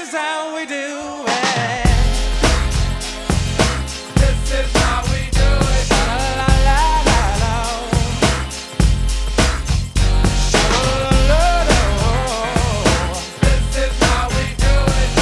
is how we do it. This is how we do it. Sha-la-la-la-la. Sha-la-la-la-la. This is how we do it.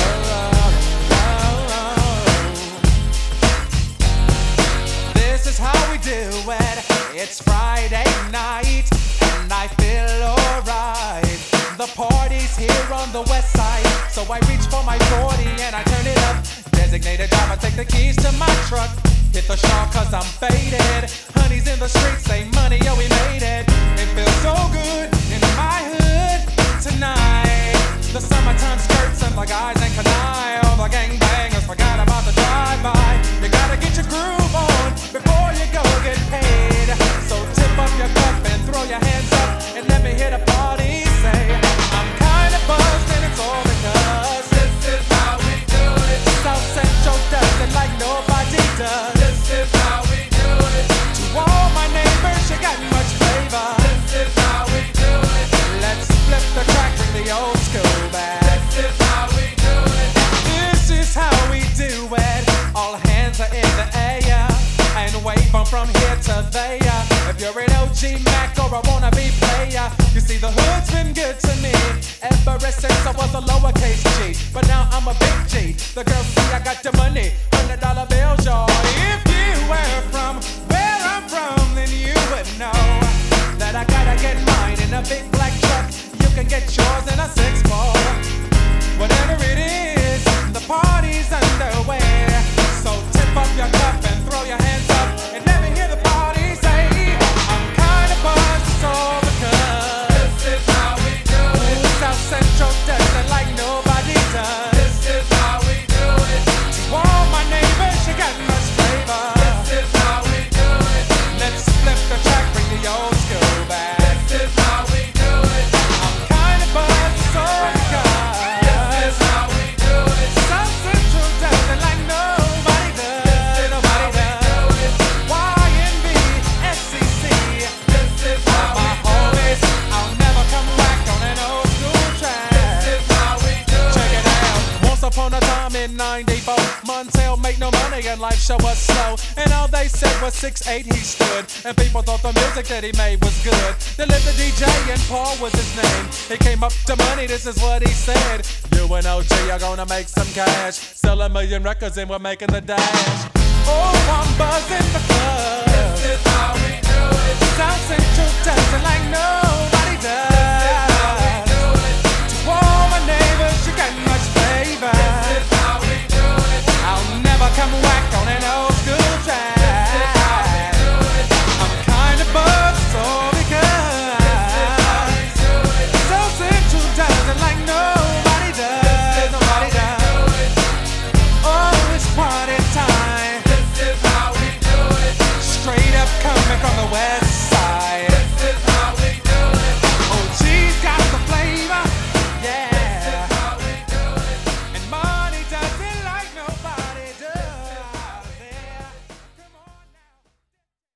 This is how we do it. It's Friday night and I feel alright. The party's here on the west side, so I reach for my 40 and I turn it up. Designated driver, take the keys to my truck. Hit the shop cause I'm faded. Honey's in the streets, say money, yo, we made it. It feels so good in my hood tonight. The summertime skirts and the guys ain't canine. All the gangbangers forgot about the drive-by. You gotta get your groove on before you go get paid. So tip up your cup and throw your hands up and let me hear the party say, I'm kinda buzzed and it's all because This is how we do it. South Central does it like nobody does. This is how we do it. To all my neighbors, you got much flavor. This is how we do it. Let's flip the track, bring the old school back. This is how we do it. This is how we do it. All hands are in the air and wave 'em from here to there. If you're an OG Mac or a wannabe player, you see the hood's been good to me ever since I was a lowercase G. But now I'm a big G. The girls see I got the money, $100 bills, y'all. If you were from where I'm from, then you would know that I gotta get mine in a big black truck. You can get yours in a 6-4. Whatever it is, the party's underway. So tip up your cup and throw your hands up and let me hear the party say, I'm kinda buzzed, it's all because This is how we do it. South Central does it like nobody does. This is how we do it. To all my neighbors, you got much flavor. This is how we do it. Let's flip the track, bring the old school back. This is how we do it. I'm kinda buzzed, it's all because This is how we do it. South Central does it like nobody does. Nobody does. YNB, SCC. This is how My we do it. homies, I'll never come back on an old school track. This is how we do Check it. it out. Once upon a time in '94, Montel made no money and life show was slow. And all they said was 6'8" he stood. And people thought the music that he made was good. They lived the DJ and Paul was his name. He came up to money, this is what he said. You and OG are gonna make some cash. Sell 1 million records and we're making the dash. Oh, I'm buzzing the club.